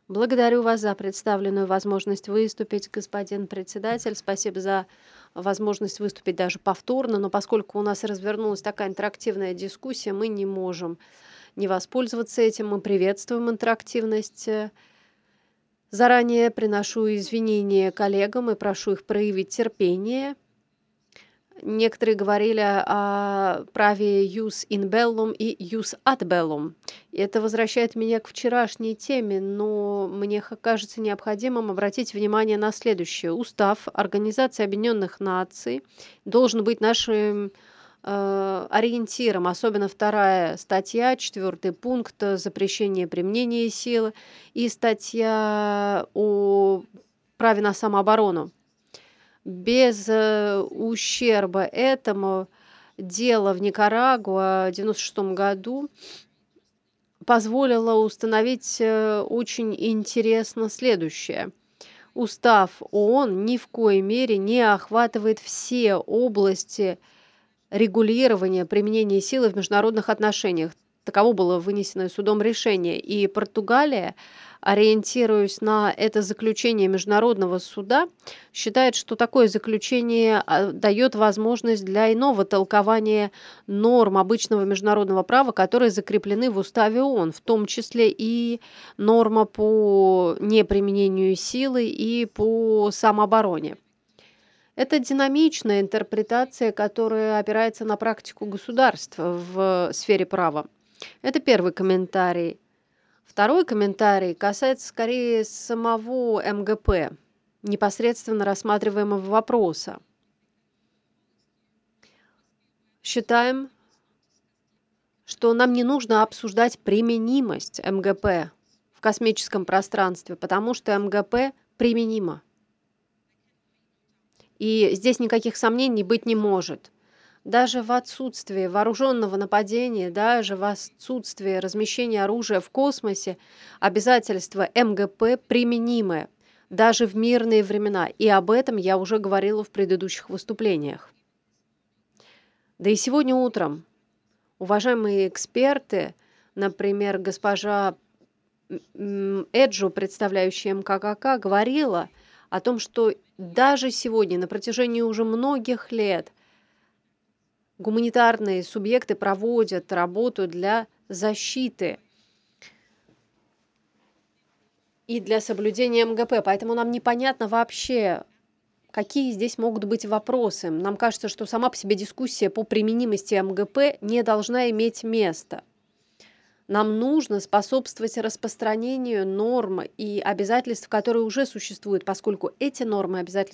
Благодарю вас за представленную возможность выступить, господин председатель. Спасибо за возможность выступить даже повторно, но поскольку у нас развернулась такая интерактивная дискуссия, мы не можем не воспользоваться этим. Мы приветствуем интерактивность. Заранее приношу извинения коллегам и прошу их проявить терпение. Некоторые говорили о праве «jus in bellum» и «jus ad bellum». И это возвращает меня к вчерашней теме, но мне кажется необходимым обратить внимание на следующее. Устав Организации Объединенных Наций должен быть нашим ориентиром, особенно вторая статья, четвертый пункт запрещение применения силы и статья о праве на самооборону. Без, ущерба этому дело в Никарагуа в 96 году позволило установить, очень интересно следующее. Устав ООН ни в коей мере не охватывает все области регулирования применения силы в международных отношениях. Таково было вынесено судом решение. И Португалия, ориентируясь на это заключение Международного суда, считает, что такое заключение дает возможность для иного толкования норм обычного международного права, которые закреплены в уставе ООН, в том числе и норма по неприменению силы и по самообороне. Это динамичная интерпретация, которая опирается на практику государств в сфере права. Это первый комментарий. Второй комментарий касается скорее самого МГП, непосредственно рассматриваемого вопроса. Считаем, что нам не нужно обсуждать применимость МГП в космическом пространстве, потому что МГП применимо. И здесь никаких сомнений быть не может. Даже в отсутствии вооруженного нападения, даже в отсутствии размещения оружия в космосе, обязательства МГП применимы даже в мирные времена. И об этом я уже говорила в предыдущих выступлениях. Да и сегодня утром уважаемые эксперты, например, госпожа Эджо, представляющая МККК, говорила о том, что даже сегодня, на протяжении уже многих лет, гуманитарные субъекты проводят работу для защиты и для соблюдения МГП. Поэтому нам непонятно вообще, какие здесь могут быть вопросы. Нам кажется, что сама по себе дискуссия по применимости МГП не должна иметь места. Нам нужно способствовать распространению норм и обязательств, которые уже существуют, поскольку эти нормы и обязательства